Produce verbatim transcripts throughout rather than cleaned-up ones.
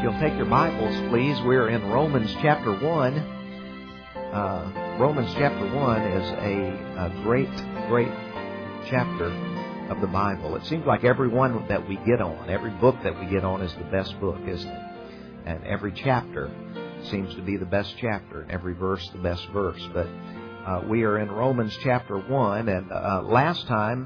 you'll take your Bibles, please. We're in Romans chapter one. Uh, Romans chapter one is a, a great, great chapter of the Bible. It seems like every one that we get on, every book that we get on is the best book, isn't it? And every chapter seems to be the best chapter, and every verse the best verse. But uh, we are in Romans chapter one, and uh, last time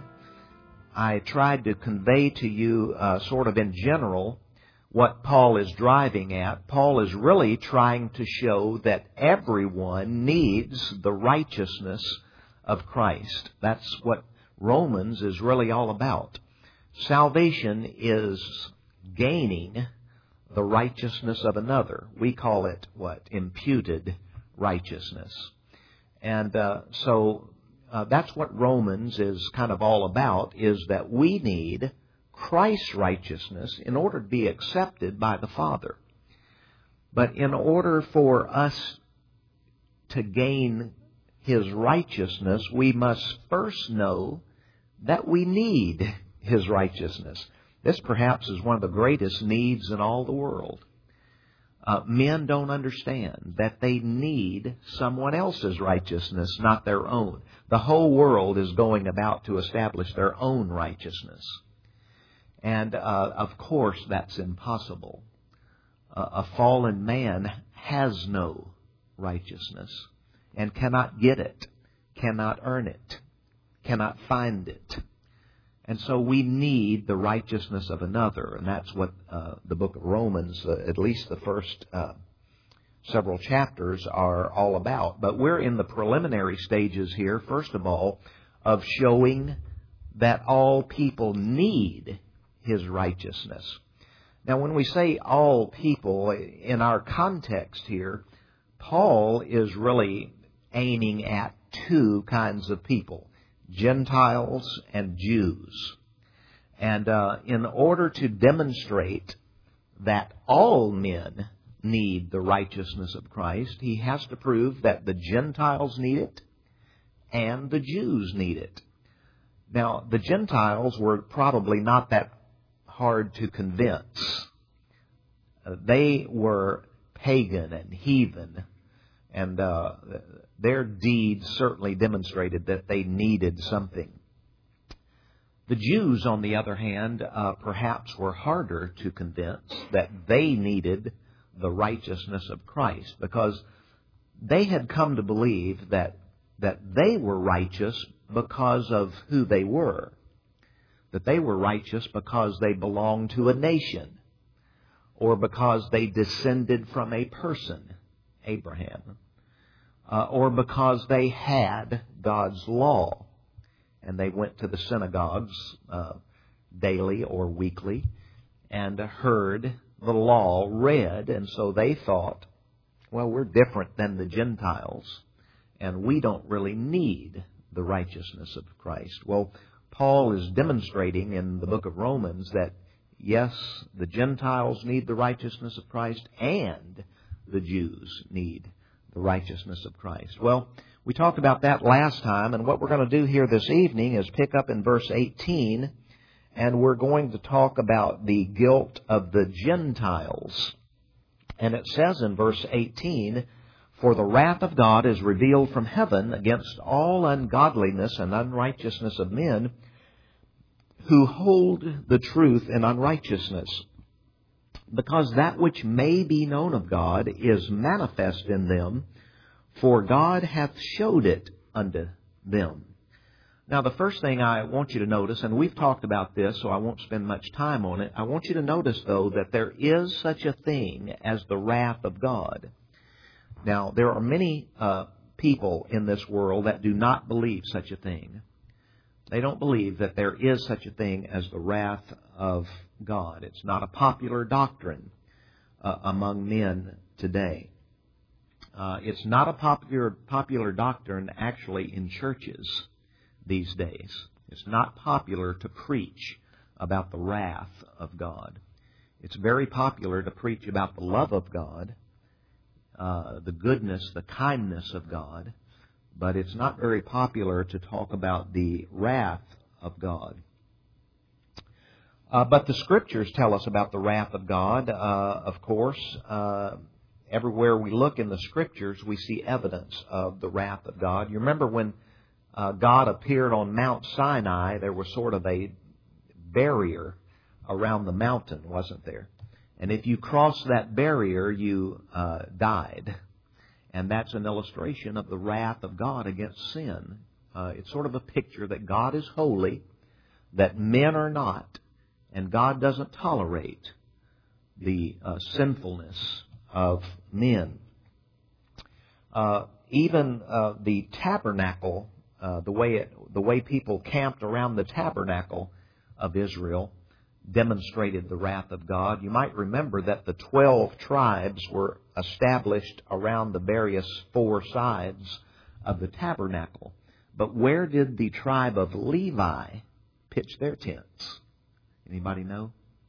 I tried to convey to you uh, sort of in general what Paul is driving at. Paul is really trying to show that everyone needs the righteousness of Christ. That's what Romans is really all about. Salvation is gaining the righteousness of another. We call it, what? Imputed righteousness. And uh, so uh, that's what Romans is kind of all about, is that we need Christ's righteousness in order to be accepted by the Father. But in order for us to gain His righteousness, we must first know that we need His righteousness. This perhaps is one of the greatest needs in all the world. Uh, men don't understand that they need someone else's righteousness, not their own. The whole world is going about to establish their own righteousness. And, uh, of course, that's impossible. Uh, a fallen man has no righteousness and cannot get it, cannot earn it, cannot find it. And so we need the righteousness of another, and that's what uh, the book of Romans, uh, at least the first uh, several chapters, are all about. But we're in the preliminary stages here, first of all, of showing that all people need His righteousness. Now, when we say all people, in our context here, Paul is really aiming at two kinds of people, Gentiles and Jews. And uh, in order to demonstrate that all men need the righteousness of Christ, he has to prove that the Gentiles need it and the Jews need it. Now, the Gentiles were probably not that hard to convince. Uh, they were pagan and heathen, and uh, their deeds certainly demonstrated that they needed something. The Jews, on the other hand, uh, perhaps were harder to convince that they needed the righteousness of Christ, because they had come to believe that that they were righteous because of who they were. That they were righteous because they belonged to a nation, or because they descended from a person, Abraham, uh, or because they had God's law, and they went to the synagogues uh, daily or weekly and heard the law read, and so they thought, well, we're different than the Gentiles, and we don't really need the righteousness of Christ. Well, Paul is demonstrating in the book of Romans that, yes, the Gentiles need the righteousness of Christ and the Jews need the righteousness of Christ. Well, we talked about that last time, and what we're going to do here this evening is pick up in verse eighteen, and we're going to talk about the guilt of the Gentiles. And it says in verse eighteen, "For the wrath of God is revealed from heaven against all ungodliness and unrighteousness of men, who hold the truth in unrighteousness. Because that which may be known of God is manifest in them, for God hath showed it unto them." Now, the first thing I want you to notice, and we've talked about this, so I won't spend much time on it. I want you to notice, though, that there is such a thing as the wrath of God. Now, there are many uh, people in this world that do not believe such a thing. They don't believe that there is such a thing as the wrath of God. It's not a popular doctrine uh, among men today. Uh, it's not a popular popular doctrine actually in churches these days. It's not popular to preach about the wrath of God. It's very popular to preach about the love of God, uh, the goodness, the kindness of God, but it's not very popular to talk about the wrath of God. Uh, but the Scriptures tell us about the wrath of God, uh, of course. Uh, everywhere we look in the Scriptures, we see evidence of the wrath of God. You remember when uh, God appeared on Mount Sinai, there was sort of a barrier around the mountain, wasn't there? And if you crossed that barrier, you uh, died. And that's an illustration of the wrath of God against sin. Uh, it's sort of a picture that God is holy, that men are not, and God doesn't tolerate the uh, sinfulness of men. Uh, even uh, the tabernacle, uh, the way it, the way people camped around the tabernacle of Israel, demonstrated the wrath of God. You might remember that the twelve tribes were established around the various four sides of the tabernacle. But where did the tribe of Levi pitch their tents? Anybody know?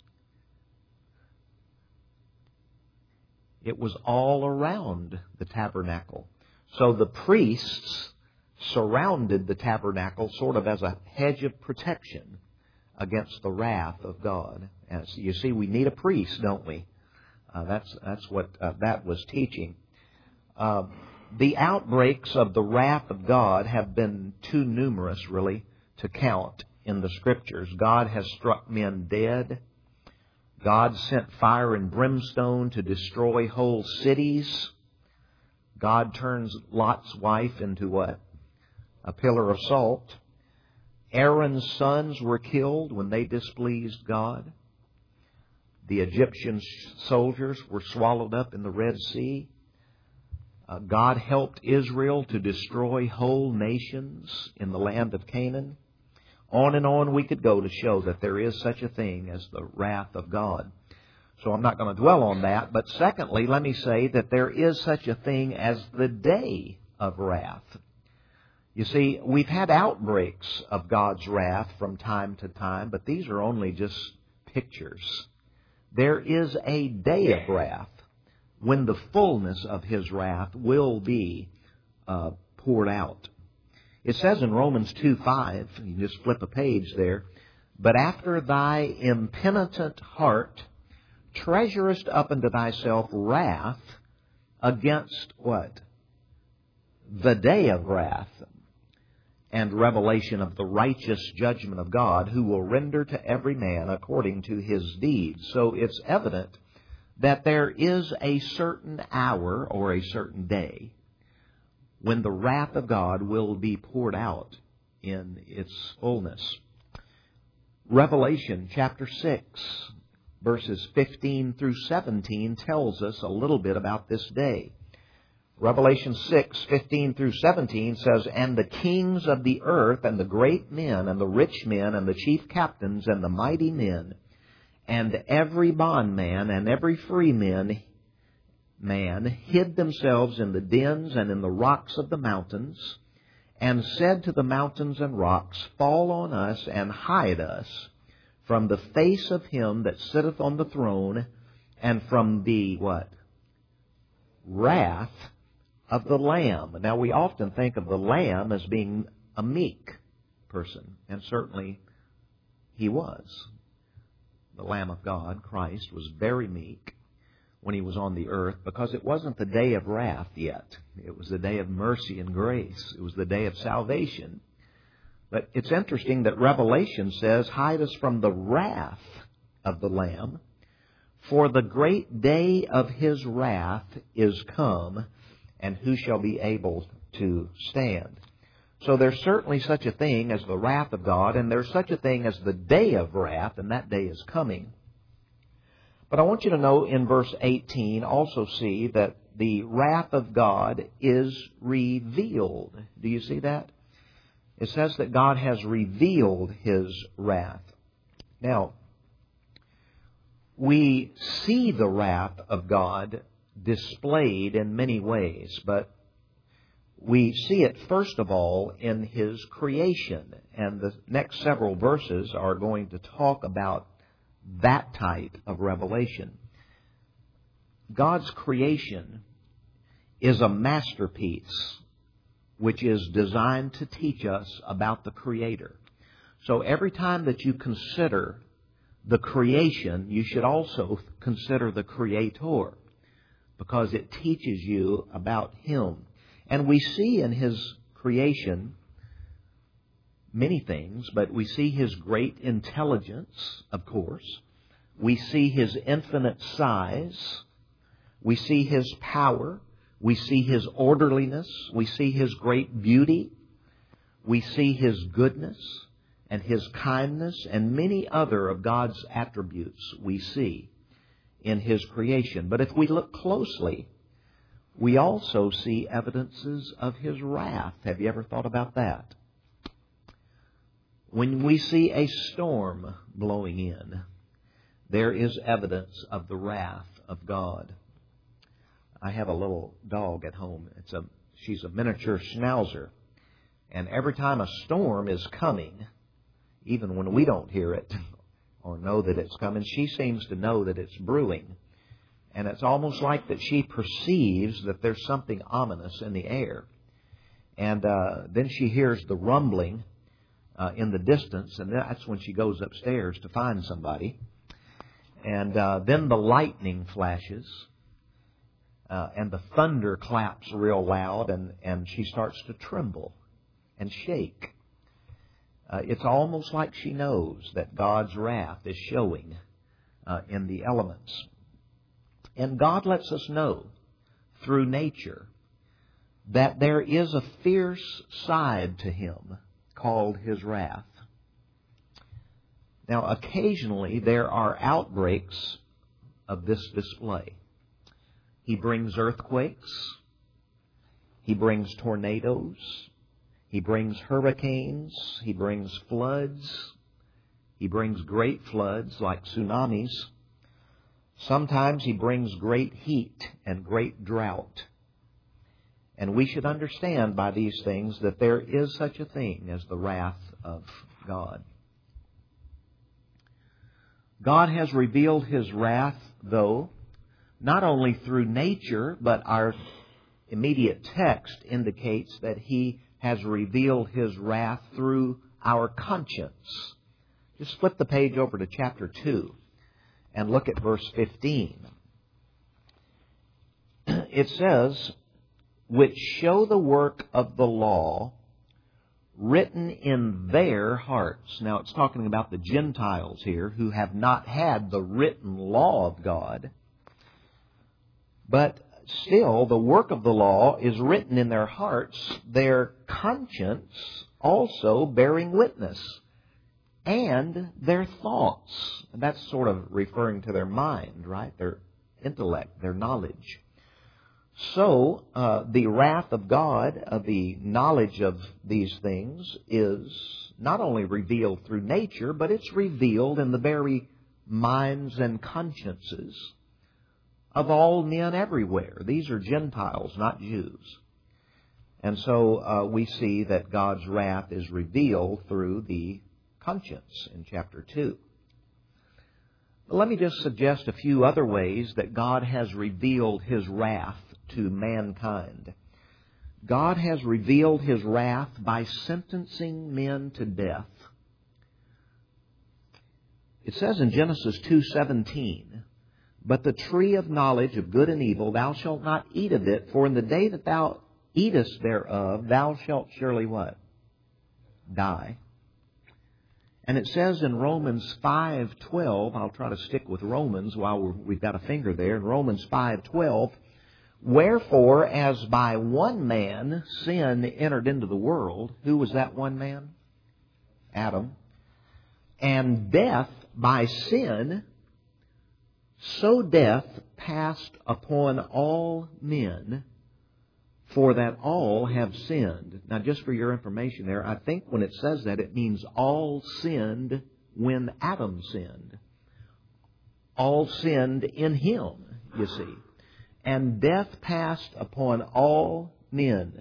It was all around the tabernacle. So the priests surrounded the tabernacle sort of as a hedge of protection against the wrath of God. As you see, we need a priest, don't we? Uh, that's that's what uh, that was teaching. Uh, the outbreaks of the wrath of God have been too numerous, really, to count in the Scriptures. God has struck men dead. God sent fire and brimstone to destroy whole cities. God turns Lot's wife into what? A pillar of salt. Aaron's sons were killed when they displeased God. The Egyptian soldiers were swallowed up in the Red Sea. Uh, God helped Israel to destroy whole nations in the land of Canaan. On and on we could go to show that there is such a thing as the wrath of God. So I'm not going to dwell on that. But secondly, let me say that there is such a thing as the day of wrath. You see, we've had outbreaks of God's wrath from time to time, but these are only just pictures. There is a day of wrath when the fullness of His wrath will be uh, poured out. It says in Romans two five, you can just flip a page there, but after thy impenitent heart treasurest up unto thyself wrath against what? The day of wrath and revelation of the righteous judgment of God, who will render to every man according to his deeds. So it's evident that there is a certain hour or a certain day when the wrath of God will be poured out in its fullness. Revelation chapter six, verses fifteen through seventeen tells us a little bit about this day. Revelation six, fifteen through seventeen says, and the kings of the earth, and the great men, and the rich men, and the chief captains, and the mighty men, and every bondman, and every free man, man hid themselves in the dens and in the rocks of the mountains, and said to the mountains and rocks, fall on us, and hide us from the face of Him that sitteth on the throne, and from the, what? Wrath of the Lamb. Now, we often think of the Lamb as being a meek person, and certainly He was. The Lamb of God, Christ, was very meek when He was on the earth, because it wasn't the day of wrath yet. It was the day of mercy and grace. It was the day of salvation. But it's interesting that Revelation says, hide us from the wrath of the Lamb, for the great day of His wrath is come, and who shall be able to stand? So there's certainly such a thing as the wrath of God, and there's such a thing as the day of wrath, and that day is coming. But I want you to know in verse eighteen, also see that the wrath of God is revealed. Do you see that? It says that God has revealed His wrath. Now, we see the wrath of God displayed in many ways, but we see it first of all in His creation, and the next several verses are going to talk about that type of revelation. God's creation is a masterpiece which is designed to teach us about the Creator. So every time that you consider the creation, you should also consider the Creator, because it teaches you about Him. And we see in His creation many things, but we see His great intelligence, of course. We see His infinite size. We see His power. We see His orderliness. We see His great beauty. We see His goodness and His kindness and many other of God's attributes we see in His creation. But if we look closely, we also see evidences of His wrath. Have you ever thought about that? When we see a storm blowing in, there is evidence of the wrath of God. I have a little dog at home. It's a she's a miniature schnauzer. And every time a storm is coming, even when we don't hear it or know that it's coming, she seems to know that it's brewing. And it's almost like that she perceives that there's something ominous in the air. And uh, then she hears the rumbling uh, in the distance, and that's when she goes upstairs to find somebody. And uh, then the lightning flashes, uh, and the thunder claps real loud, and, and she starts to tremble and shake. Uh, it's almost like she knows that God's wrath is showing uh, in the elements. And God lets us know through nature that there is a fierce side to Him called His wrath. Now, occasionally there are outbreaks of this display. He brings earthquakes. He brings tornadoes. He brings hurricanes. He brings floods. He brings great floods like tsunamis. Sometimes He brings great heat and great drought. And we should understand by these things that there is such a thing as the wrath of God. God has revealed His wrath, though, not only through nature, but our immediate text indicates that He has revealed His wrath through our conscience. Just flip the page over to chapter two and look at verse fifteen. It says, which show the work of the law written in their hearts. Now it's talking about the Gentiles here who have not had the written law of God. But still, the work of the law is written in their hearts, their conscience also bearing witness, and their thoughts. And that's sort of referring to their mind, right? Their intellect, their knowledge. So, uh, the wrath of God, uh, the knowledge of these things, is not only revealed through nature, but it's revealed in the very minds and consciences of all men everywhere. These are Gentiles, not Jews. And so uh, we see that God's wrath is revealed through the conscience in chapter two. But let me just suggest a few other ways that God has revealed His wrath to mankind. God has revealed His wrath by sentencing men to death. It says in Genesis two seventeen, but the tree of knowledge of good and evil, thou shalt not eat of it, for in the day that thou eatest thereof, thou shalt surely what? Die. And it says in Romans five twelve, I'll try to stick with Romans while we're, we've got a finger there. In Romans five twelve, wherefore, as by one man sin entered into the world, who was that one man? Adam. And death by sin, so death passed upon all men, for that all have sinned. Now, just for your information there, I think when it says that, it means all sinned when Adam sinned. All sinned in him, you see. And death passed upon all men.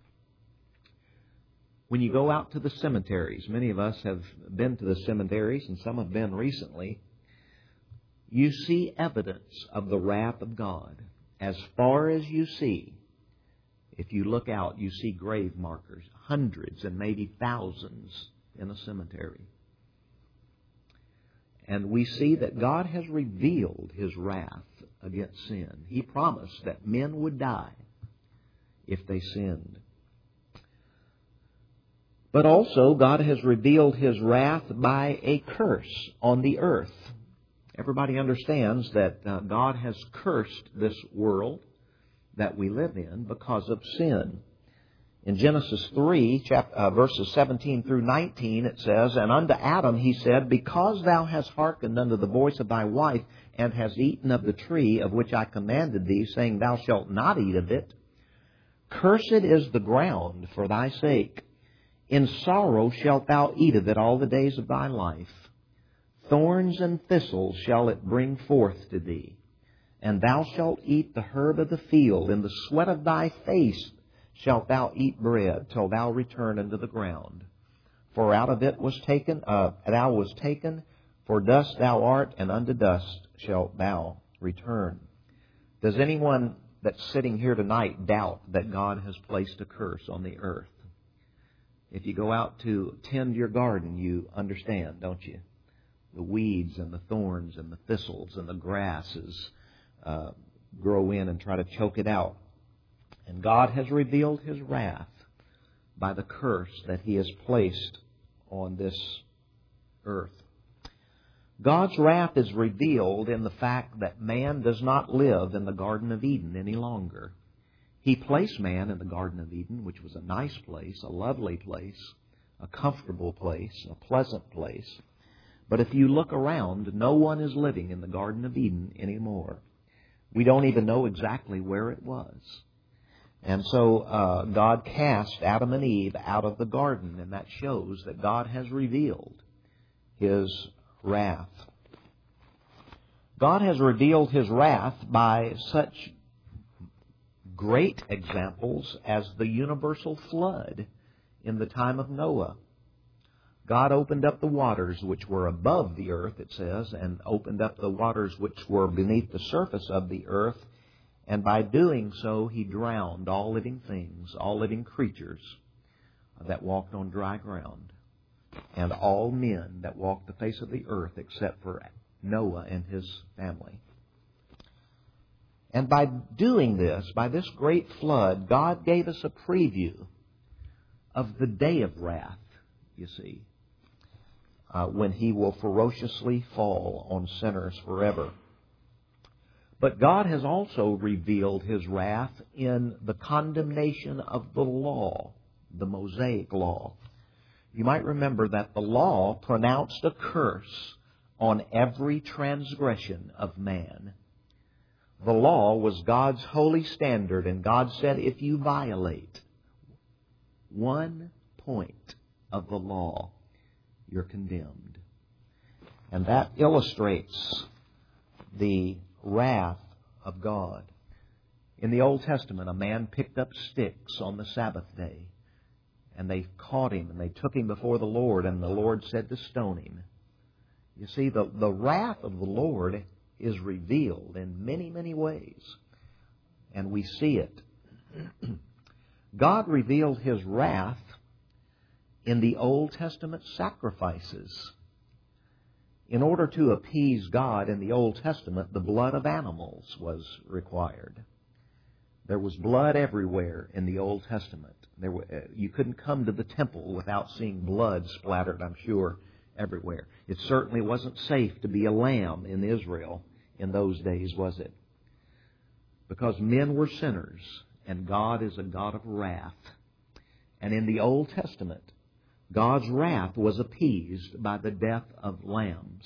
When you go out to the cemeteries, many of us have been to the cemeteries, and some have been recently, you see evidence of the wrath of God. As far as you see, if you look out, you see grave markers, hundreds and maybe thousands in a cemetery. And we see that God has revealed His wrath against sin. He promised that men would die if they sinned. But also, God has revealed His wrath by a curse on the earth. Everybody understands that uh, God has cursed this world that we live in because of sin. In Genesis three, chapter, uh, verses seventeen through nineteen, it says, "And unto Adam he said, Because thou hast hearkened unto the voice of thy wife, and hast eaten of the tree of which I commanded thee, saying, Thou shalt not eat of it, cursed is the ground for thy sake. In sorrow shalt thou eat of it all the days of thy life. Thorns and thistles shall it bring forth to thee. And thou shalt eat the herb of the field, in the sweat of thy face shalt thou eat bread, till thou return unto the ground. For out of it was taken, uh, thou was taken, for dust thou art, and unto dust shalt thou return." Does anyone that's sitting here tonight doubt that God has placed a curse on the earth? If you go out to tend your garden, you understand, don't you? The weeds and the thorns and the thistles and the grasses uh, grow in and try to choke it out. And God has revealed His wrath by the curse that He has placed on this earth. God's wrath is revealed in the fact that man does not live in the Garden of Eden any longer. He placed man in the Garden of Eden, which was a nice place, a lovely place, a comfortable place, a pleasant place. But if you look around, no one is living in the Garden of Eden anymore. We don't even know exactly where it was. And so uh, God cast Adam and Eve out of the garden, and that shows that God has revealed His wrath. God has revealed His wrath by such great examples as the universal flood in the time of Noah. God opened up the waters which were above the earth, it says, and opened up the waters which were beneath the surface of the earth. And by doing so, He drowned all living things, all living creatures that walked on dry ground, and all men that walked the face of the earth except for Noah and his family. And by doing this, by this great flood, God gave us a preview of the day of wrath, you see, uh, when He will ferociously fall on sinners forever. But God has also revealed His wrath in the condemnation of the law, the Mosaic law. You might remember that the law pronounced a curse on every transgression of man. The law was God's holy standard, and God said if you violate one point of the law, you're condemned. And that illustrates the wrath of God. In the Old Testament, a man picked up sticks on the Sabbath day, and they caught him, and they took him before the Lord, and the Lord said to stone him. You see, the, the wrath of the Lord is revealed in many, many ways, and we see it. God revealed His wrath in the Old Testament sacrifices. In order to appease God in the Old Testament, the blood of animals was required. There was blood everywhere in the Old Testament. There were, uh, you couldn't come to the temple without seeing blood splattered, I'm sure, everywhere. It certainly wasn't safe to be a lamb in Israel in those days, was it? Because men were sinners, and God is a God of wrath. And in the Old Testament, God's wrath was appeased by the death of lambs.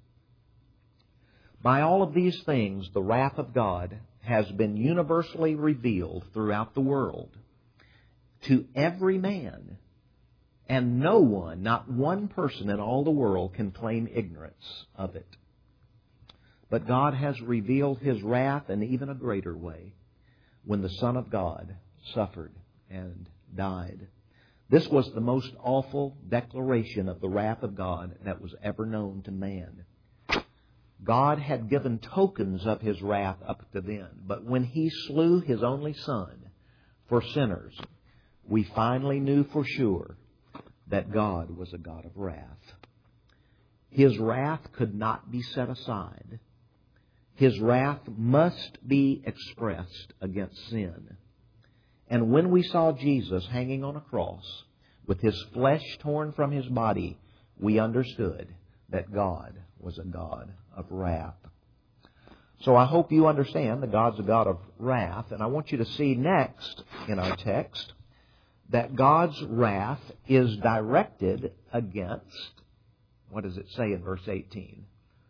By all of these things, the wrath of God has been universally revealed throughout the world to every man. And no one, not one person in all the world, can claim ignorance of it. But God has revealed His wrath in even a greater way when the Son of God suffered and died. This was the most awful declaration of the wrath of God that was ever known to man. God had given tokens of His wrath up to then, but when He slew His only Son for sinners, we finally knew for sure that God was a God of wrath. His wrath could not be set aside. His wrath must be expressed against sin. And when we saw Jesus hanging on a cross with His flesh torn from His body, we understood that God was a God of wrath. So I hope you understand that God's a God of wrath. And I want you to see next in our text that God's wrath is directed against, what does it say in verse eighteen?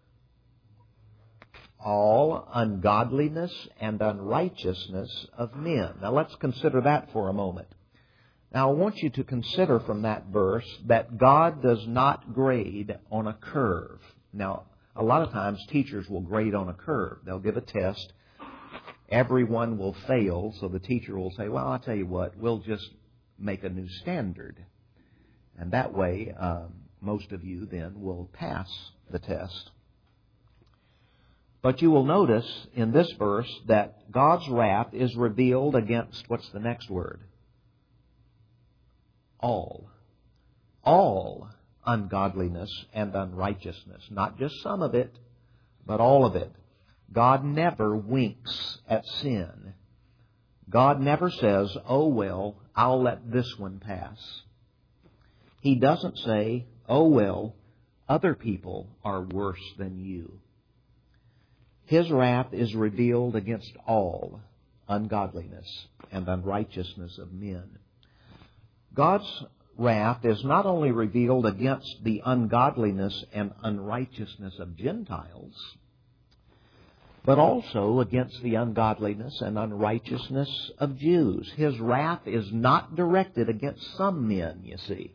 All ungodliness and unrighteousness of men. Now let's consider that for a moment. Now I want you to consider from that verse that God does not grade on a curve. Now, a lot of times teachers will grade on a curve. They'll give a test. Everyone will fail, so the teacher will say, well, I'll tell you what, we'll just make a new standard. And that way, um, most of you then will pass the test. But you will notice in this verse that God's wrath is revealed against, what's the next word? All. All ungodliness and unrighteousness. Not just some of it, but all of it. God never winks at sin. God never says, oh, well, I'll let this one pass. He doesn't say, oh, well, other people are worse than you. His wrath is revealed against all ungodliness and unrighteousness of men. God's wrath is not only revealed against the ungodliness and unrighteousness of Gentiles, but also against the ungodliness and unrighteousness of Jews. His wrath is not directed against some men, you see,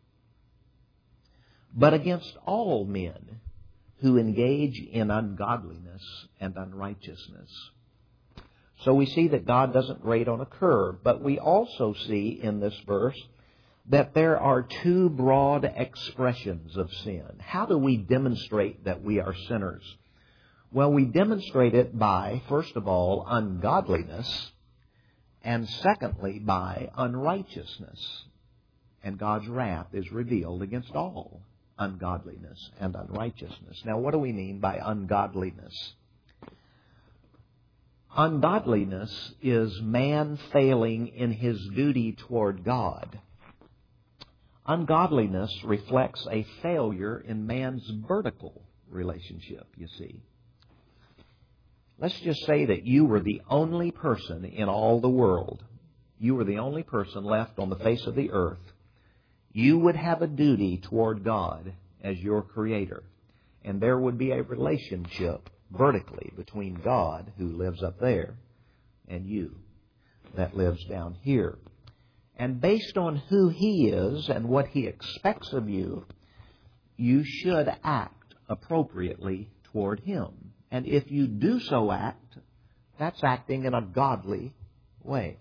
but against all men who engage in ungodliness and unrighteousness. So we see that God doesn't grade on a curve, but we also see in this verse that there are two broad expressions of sin. How do we demonstrate that we are sinners? Well, we demonstrate it by, first of all, ungodliness, and secondly, by unrighteousness. And God's wrath is revealed against all ungodliness and unrighteousness. Now, what do we mean by ungodliness? Ungodliness is man failing in his duty toward God. Ungodliness reflects a failure in man's vertical relationship, you see. Let's just say that you were the only person in all the world. You were the only person left on the face of the earth. You would have a duty toward God as your Creator. And there would be a relationship vertically between God, who lives up there, and you, that lives down here. And based on who He is and what He expects of you, you should act appropriately toward Him. And if you do so act, that's acting in a godly way.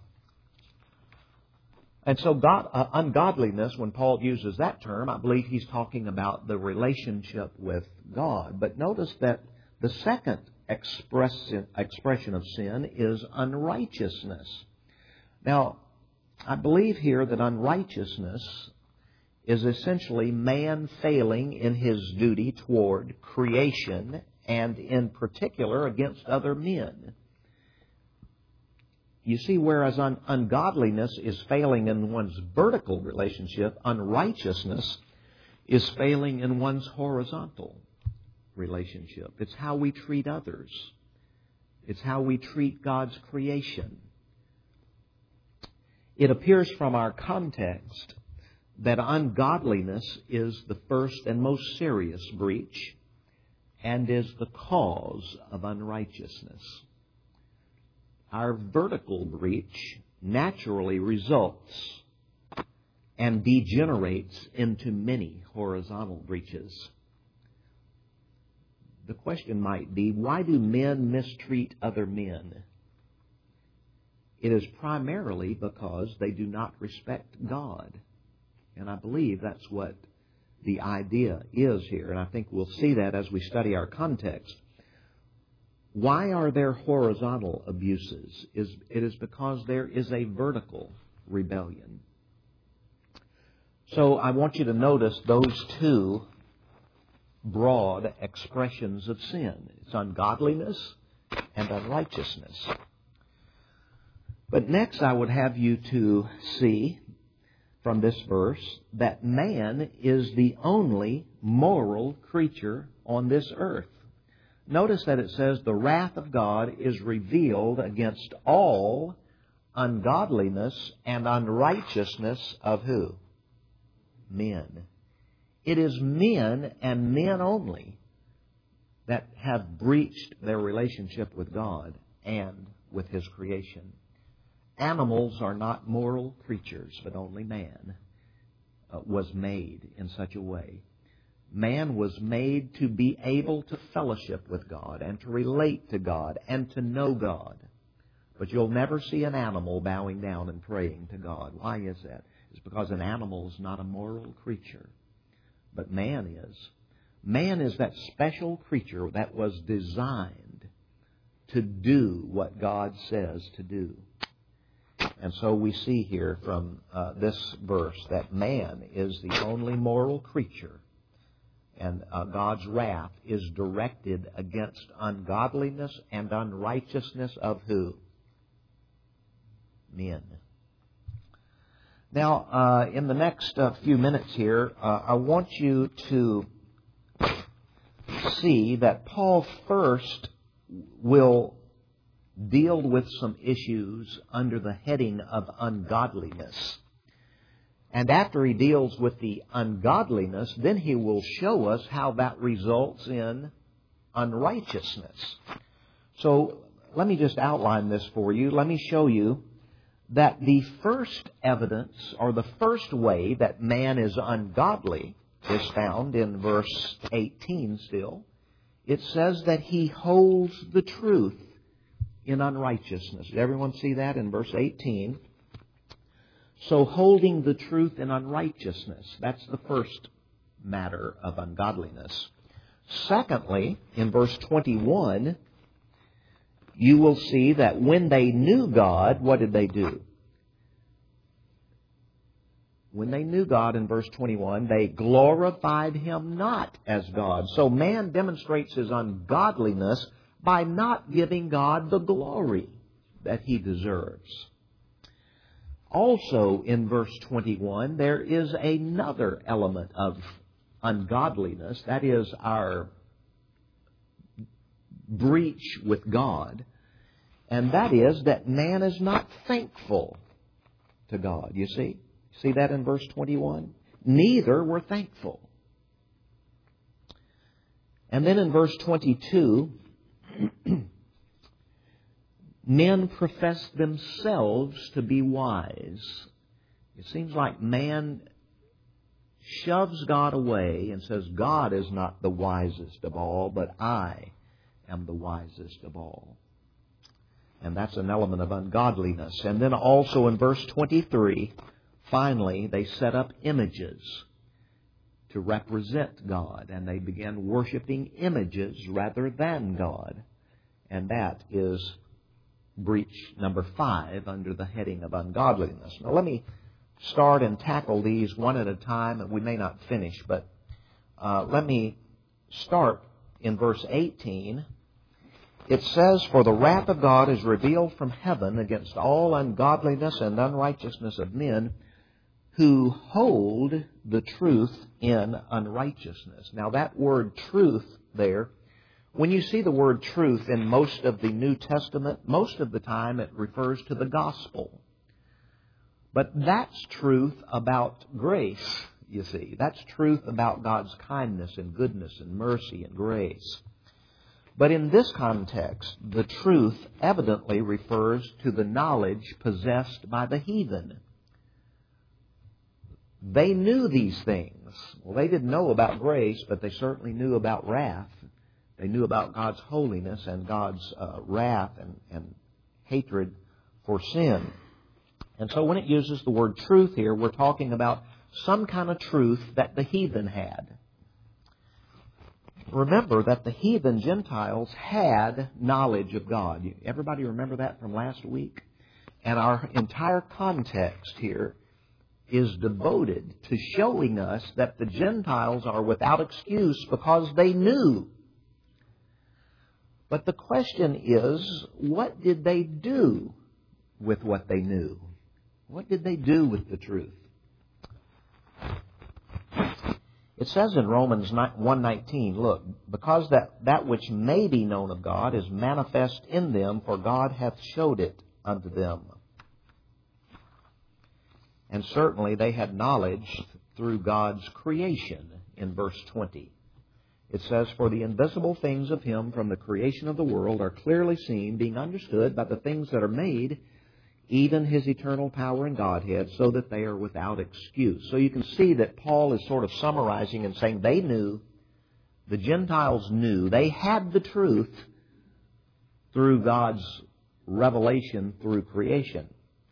And so God, uh, ungodliness, when Paul uses that term, I believe he's talking about the relationship with God. But notice that the second express, expression of sin is unrighteousness. Now, I believe here that unrighteousness is essentially man failing in his duty toward creation and in particular against other men. You see, whereas un- ungodliness is failing in one's vertical relationship, unrighteousness is failing in one's horizontal relationship. It's how we treat others. It's how we treat God's creation. It appears from our context that ungodliness is the first and most serious breach and is the cause of unrighteousness. Our vertical breach naturally results and degenerates into many horizontal breaches. The question might be, why do men mistreat other men? It is primarily because they do not respect God. And I believe that's what the idea is here. And I think we'll see that as we study our context. Why are there horizontal abuses? It is because there is a vertical rebellion. So I want you to notice those two broad expressions of sin. It's ungodliness and unrighteousness. But next I would have you to see from this verse that man is the only moral creature on this earth. Notice that it says the wrath of God is revealed against all ungodliness and unrighteousness of who? Men. It is men and men only that have breached their relationship with God and with His creation. Animals are not moral creatures, but only man uh, was made in such a way. Man was made to be able to fellowship with God and to relate to God and to know God. But you'll never see an animal bowing down and praying to God. Why is that? It's because an animal is not a moral creature, but man is. Man is that special creature that was designed to do what God says to do. And so we see here from uh, this verse that man is the only moral creature, and uh, God's wrath is directed against ungodliness and unrighteousness of who? Men. Now, uh, in the next uh, few minutes here, uh, I want you to see that Paul first will deal with some issues under the heading of ungodliness. And after he deals with the ungodliness, then he will show us how that results in unrighteousness. So let me just outline this for you. Let me show you that the first evidence, or the first way that man is ungodly, is found in verse eighteen still. It says that he holds the truth in unrighteousness. Did everyone see that in verse eighteen? So holding the truth in unrighteousness, that's the first matter of ungodliness. Secondly, in verse twenty-one, you will see that when they knew God, what did they do? When they knew God, in verse twenty-one, they glorified Him not as God. So man demonstrates his ungodliness by not giving God the glory that He deserves. Also in verse twenty-one, there is another element of ungodliness. That is our breach with God. And that is that man is not thankful to God. You see? See that in verse twenty-one? Neither were thankful. And then in verse twenty-two, men profess themselves to be wise. It seems like man shoves God away and says, God is not the wisest of all, but I am the wisest of all. And that's an element of ungodliness. And then also in verse twenty-three, finally, they set up images to represent God, and they began worshiping images rather than God. And that is breach number five under the heading of ungodliness. Now let me start and tackle these one at a time, and we may not finish, but uh, let me start in verse eighteen. It says, for the wrath of God is revealed from heaven against all ungodliness and unrighteousness of men who hold the truth in unrighteousness. Now that word truth there, when you see the word truth in most of the New Testament, most of the time it refers to the gospel. But that's truth about grace, you see. That's truth about God's kindness and goodness and mercy and grace. But in this context, the truth evidently refers to the knowledge possessed by the heathen. They knew these things. Well, they didn't know about grace, but they certainly knew about wrath. They knew about God's holiness and God's uh, wrath and, and hatred for sin. And so when it uses the word truth here, we're talking about some kind of truth that the heathen had. Remember that the heathen Gentiles had knowledge of God. Everybody remember that from last week? And our entire context here is devoted to showing us that the Gentiles are without excuse because they knew. But the question is, what did they do with what they knew? What did they do with the truth? It says in Romans one nineteen, look, because that, that which may be known of God is manifest in them, for God hath showed it unto them. And certainly they had knowledge through God's creation in verse twenty. It says, for the invisible things of Him from the creation of the world are clearly seen, being understood by the things that are made, even His eternal power and Godhead, so that they are without excuse. So you can see that Paul is sort of summarizing and saying they knew, the Gentiles knew, they had the truth through God's revelation through creation.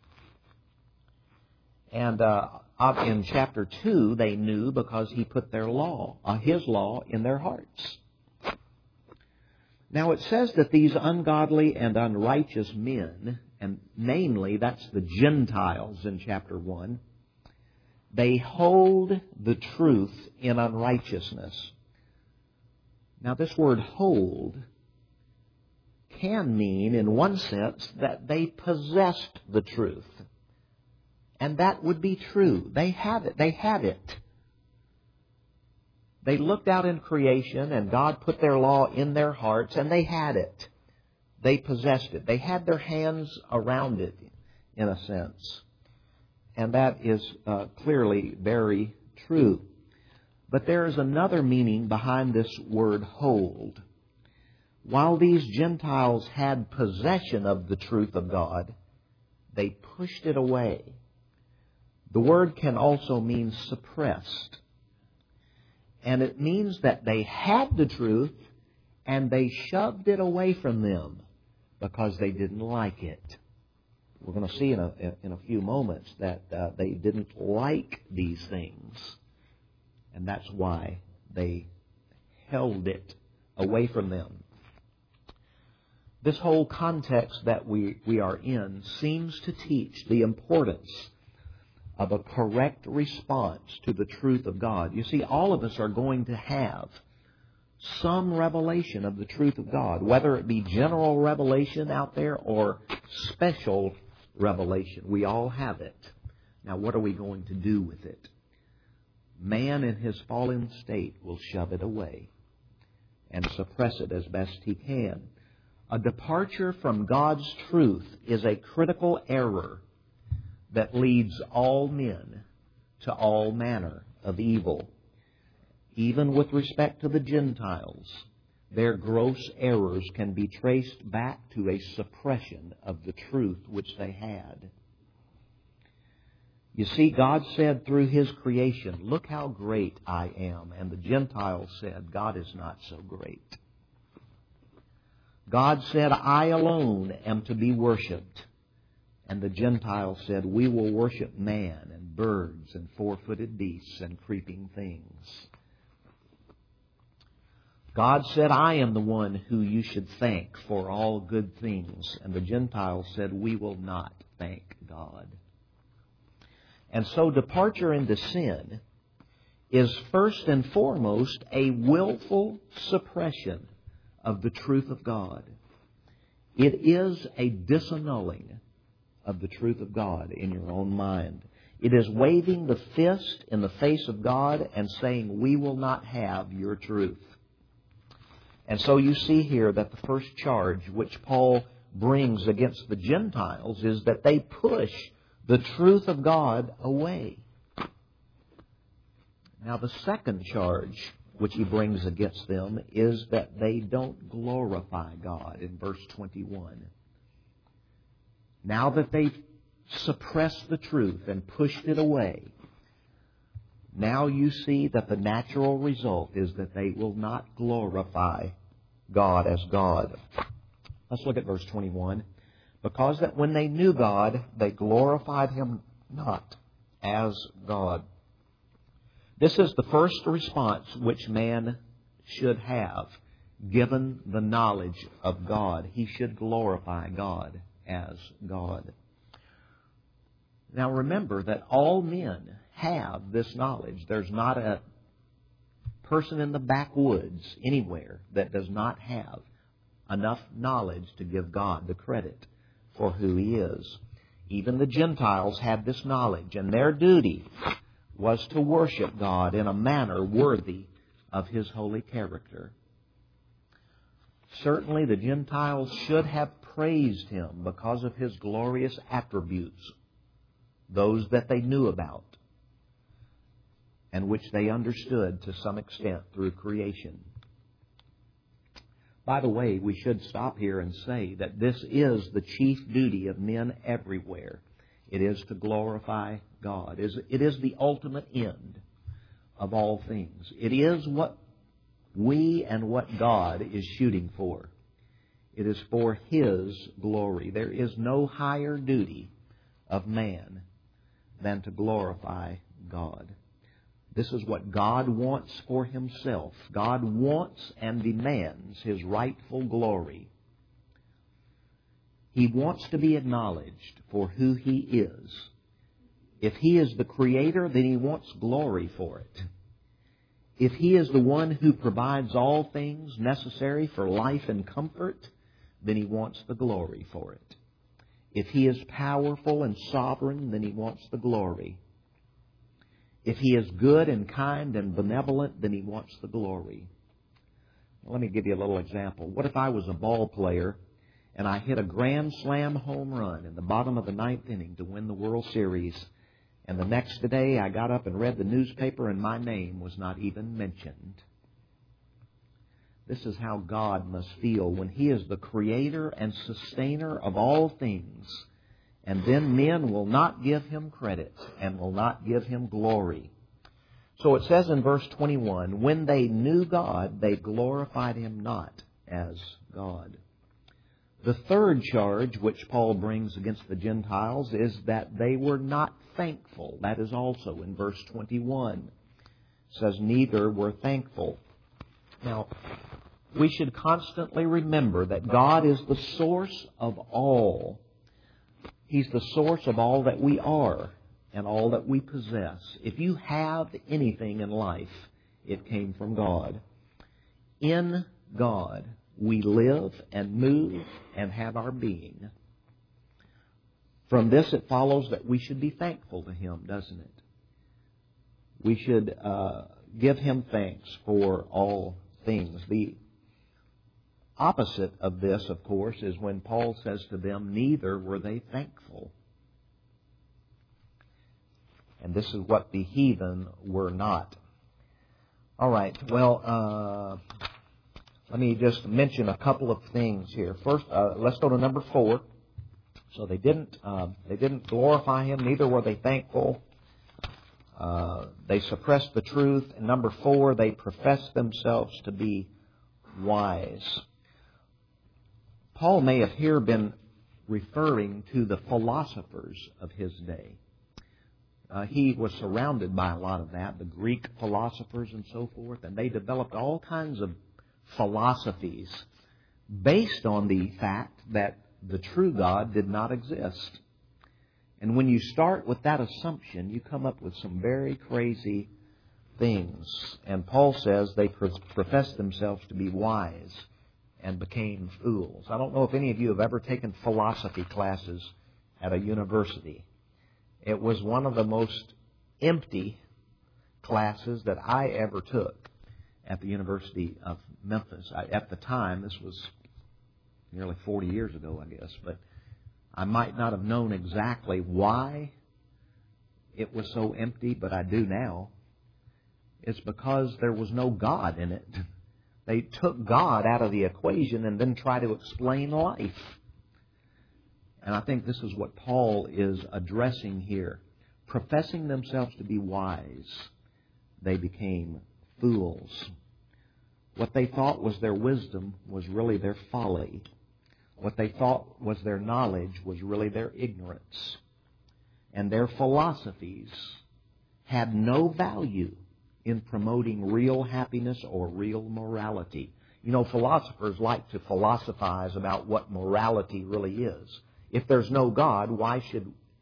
And uh, in chapter two, they knew because He put their law, uh, His law, in their hearts. Now it says that these ungodly and unrighteous men, and namely, that's the Gentiles in chapter one, they hold the truth in unrighteousness. Now this word hold can mean, in one sense, that they possessed the truth. And that would be true. They had it. They had it. They looked out in creation and God put their law in their hearts and they had it. They possessed it. They had their hands around it, in a sense. And that is uh, clearly very true. But there is another meaning behind this word hold. While these Gentiles had possession of the truth of God, they pushed it away. The word can also mean suppressed. And it means that they had the truth and they shoved it away from them because they didn't like it. We're going to see in a, in a few moments that uh, they didn't like these things. And that's why they held it away from them. This whole context that we, we are in seems to teach the importance of a correct response to the truth of God. You see, all of us are going to have some revelation of the truth of God, whether it be general revelation out there or special revelation. We all have it. Now, what are we going to do with it? Man in his fallen state will shove it away and suppress it as best he can. A departure from God's truth is a critical error that leads all men to all manner of evil. Even with respect to the Gentiles, their gross errors can be traced back to a suppression of the truth which they had. You see, God said through His creation, look how great I am. And the Gentiles said, God is not so great. God said, I alone am to be worshipped. And the Gentiles said, we will worship man and birds and four-footed beasts and creeping things. God said, I am the one who you should thank for all good things. And the Gentiles said, we will not thank God. And so departure into sin is first and foremost a willful suppression of the truth of God. It is a disannulling of the truth of God in your own mind. It is waving the fist in the face of God and saying, we will not have your truth. And so you see here that the first charge which Paul brings against the Gentiles is that they push the truth of God away. Now the second charge which he brings against them is that they don't glorify God in verse twenty-one. Now that they've suppressed the truth and pushed it away, now you see that the natural result is that they will not glorify God as God. Let's look at verse twenty-one. Because that when they knew God, they glorified Him not as God. This is the first response which man should have, given the knowledge of God. He should glorify God as God. Now remember that all men have this knowledge. There's not a person in the backwoods anywhere that does not have enough knowledge to give God the credit for who He is. Even the Gentiles had this knowledge, and their duty was to worship God in a manner worthy of His holy character. Certainly the Gentiles should have praised Him because of His glorious attributes, those that they knew about, and which they understood to some extent through creation. By the way, we should stop here and say that this is the chief duty of men everywhere. It is to glorify God. It is the ultimate end of all things. It is what we and what God is shooting for. It is for His glory. There is no higher duty of man than to glorify God. This is what God wants for Himself. God wants and demands His rightful glory. He wants to be acknowledged for who He is. If He is the Creator, then He wants glory for it. If He is the one who provides all things necessary for life and comfort, then He wants the glory for it. If He is powerful and sovereign, then He wants the glory. If He is good and kind and benevolent, then He wants the glory. Let me give you a little example. What if I was a ball player and I hit a grand slam home run in the bottom of the ninth inning to win the World Series, and the next day I got up and read the newspaper and my name was not even mentioned? This is how God must feel when He is the Creator and Sustainer of all things. And then men will not give Him credit and will not give Him glory. So it says in verse twenty-one, when they knew God, they glorified Him not as God. The third charge which Paul brings against the Gentiles is that they were not thankful. That is also in verse twenty-one. It says, neither were thankful. Now, we should constantly remember that God is the source of all. He's the source of all that we are and all that we possess. If you have anything in life, it came from God. In God, we live and move and have our being. From this, it follows that we should be thankful to Him, doesn't it? We should uh, give Him thanks for all things. The opposite of this, of course, is when Paul says to them, neither were they thankful. And this is what the heathen were not. All right, well, uh, let me just mention a couple of things here. First, uh, let's go to number four. So they didn't, uh, they didn't glorify Him, neither were they thankful. Uh, they suppressed the truth. And number four, they professed themselves to be wise. Paul may have here been referring to the philosophers of his day. Uh, he was surrounded by a lot of that, the Greek philosophers and so forth, and they developed all kinds of philosophies based on the fact that the true God did not exist. And when you start with that assumption, you come up with some very crazy things. And Paul says they professed themselves to be wise and became fools. I don't know if any of you have ever taken philosophy classes at a university. It was one of the most empty classes that I ever took at the University of Memphis. I, at the time, this was nearly forty years ago, I guess, but I might not have known exactly why it was so empty, but I do now. It's because there was no God in it. They took God out of the equation and then tried to explain life. And I think this is what Paul is addressing here. Professing themselves to be wise, they became fools. What they thought was their wisdom was really their folly. What they thought was their knowledge was really their ignorance. And their philosophies had no value in promoting real happiness or real morality. You know, philosophers like to philosophize about what morality really is. If there's no God, why should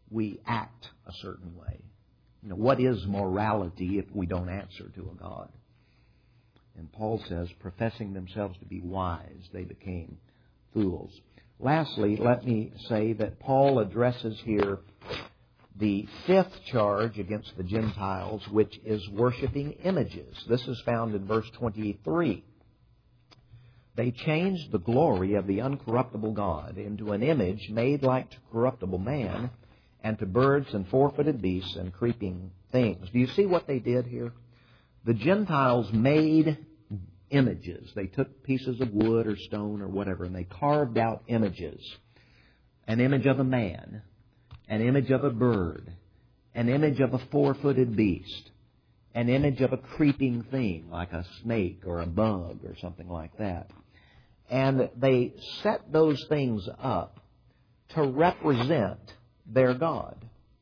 we act a certain way. You know, what is morality if we don't answer to a God? And Paul says, professing themselves to be wise, they became fools. Lastly, let me say that Paul addresses here the fifth charge against the Gentiles, which is worshiping images. This is found in verse twenty-three. They changed the glory of the uncorruptible God into an image made like to corruptible man, and to birds and four-footed beasts and creeping things. Do you see what they did here? The Gentiles made images. They took pieces of wood or stone or whatever, and they carved out images. An image of a man, an image of a bird, an image of a four-footed beast, an image of a creeping thing like a snake or a bug or something like that. And they set those things up to represent their God.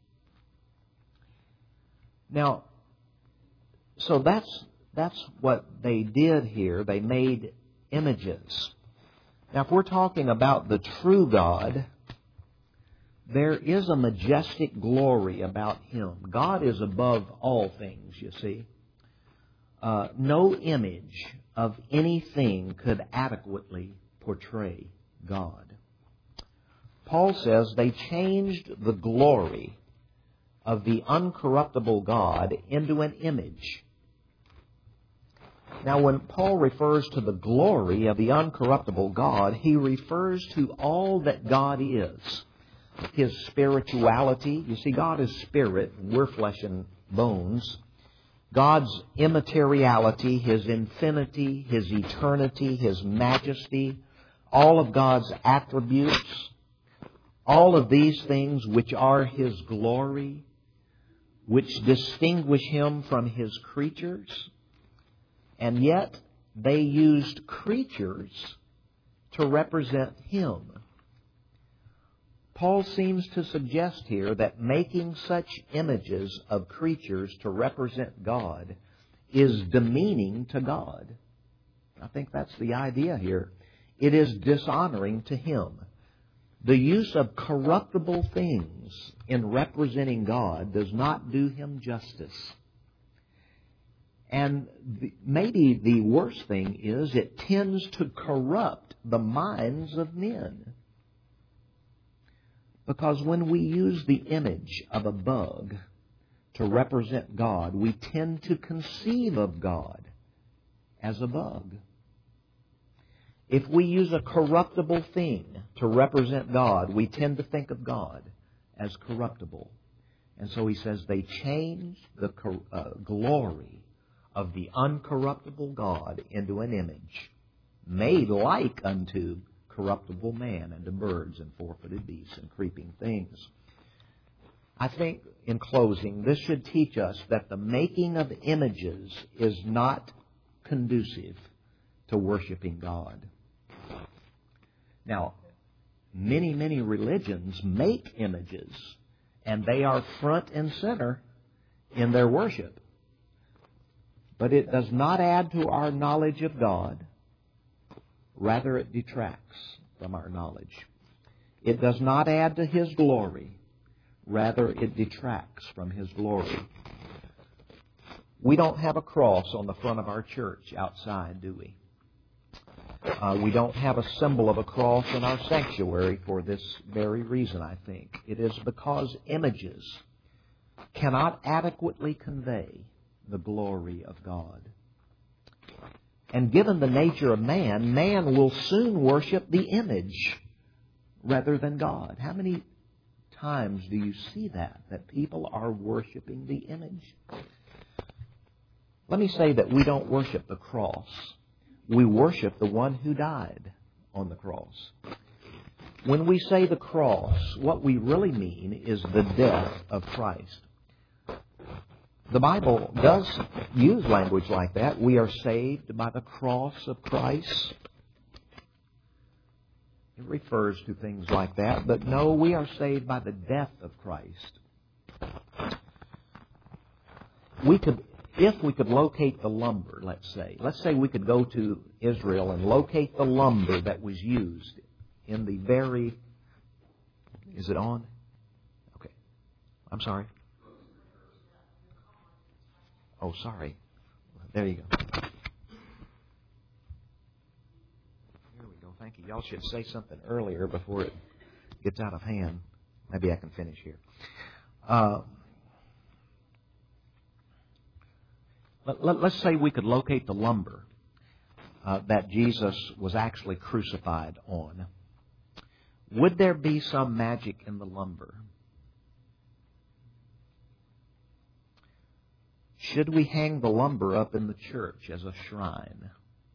Now, so that's that's what they did here. They made images. Now, if we're talking about the true God, there is a majestic glory about Him. God is above all things, you see. Uh, no image of anything could adequately portray God. Paul says they changed the glory of the uncorruptible God into an image. Now, when Paul refers to the glory of the uncorruptible God, he refers to all that God is. His spirituality. You see, God is spirit, and we're flesh and bones. God's immateriality, His infinity, His eternity, His majesty, all of God's attributes, all of these things which are His glory, which distinguish Him from His creatures, and yet they used creatures to represent Him. Paul seems to suggest here that making such images of creatures to represent God is demeaning to God. I think that's the idea here. It is dishonoring to Him. The use of corruptible things in representing God does not do Him justice. And the, maybe the worst thing is it tends to corrupt the minds of men. Because when we use the image of a bug to represent God, we tend to conceive of God as a bug. If we use a corruptible thing to represent God, we tend to think of God as corruptible. And so he says they changed the uh, glory of the uncorruptible God into an image made like unto corruptible man, and to birds and four-footed beasts and creeping things. I think, in closing, this should teach us that the making of images is not conducive to worshiping God. Now, many, many religions make images, and they are front and center in their worship. But it does not add to our knowledge of God. Rather, it detracts from our knowledge. It does not add to His glory. Rather, it detracts from His glory. We don't have a cross on the front of our church outside, do we? Uh, we don't have a symbol of a cross in our sanctuary for this very reason, I think. It is because images cannot adequately convey the glory of God. And given the nature of man, man will soon worship the image rather than God. How many times do you see that, that people are worshiping the image? Let me say that we don't worship the cross. We worship the one who died on the cross. When we say the cross, what we really mean is the death of Christ. The Bible does use language like that. We are saved by the cross of Christ. It refers to things like that. But no, we are saved by the death of Christ. We could, if we could locate the lumber, let's say. Let's say we could go to Israel and locate the lumber that was used in the very... Is it on? Okay. I'm sorry. Oh, sorry. There you go. Here we go. Thank you. Y'all should say something earlier before it gets out of hand. Maybe I can finish here. Uh, let, let, let's say we could locate the lumber uh, that Jesus was actually crucified on. Would there be some magic in the lumber? Should we hang the lumber up in the church as a shrine?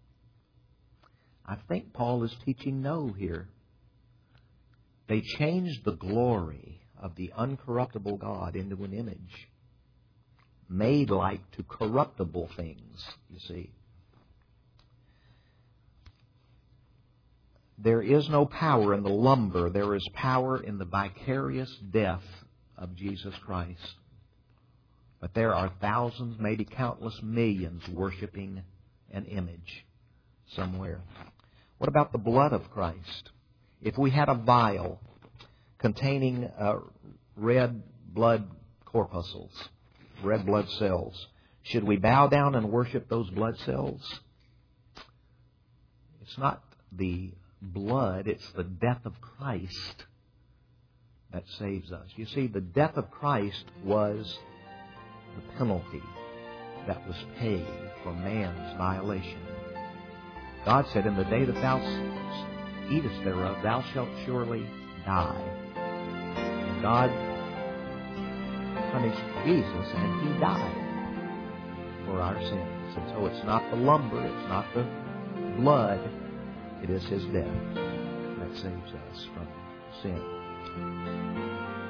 I think Paul is teaching no here. They changed the glory of the uncorruptible God into an image made like to corruptible things, you see. There is no power in the lumber. There is power in the vicarious death of Jesus Christ. But there are thousands, maybe countless millions, worshiping an image somewhere. What about the blood of Christ? If we had a vial containing uh, red blood corpuscles, red blood cells, should we bow down and worship those blood cells? It's not the blood, it's the death of Christ that saves us. You see, the death of Christ was the penalty that was paid for man's violation. God said, in the day that thou eatest thereof, thou shalt surely die. And God punished Jesus, and He died for our sins. And so it's not the lumber, it's not the blood, it is His death that saves us from sin.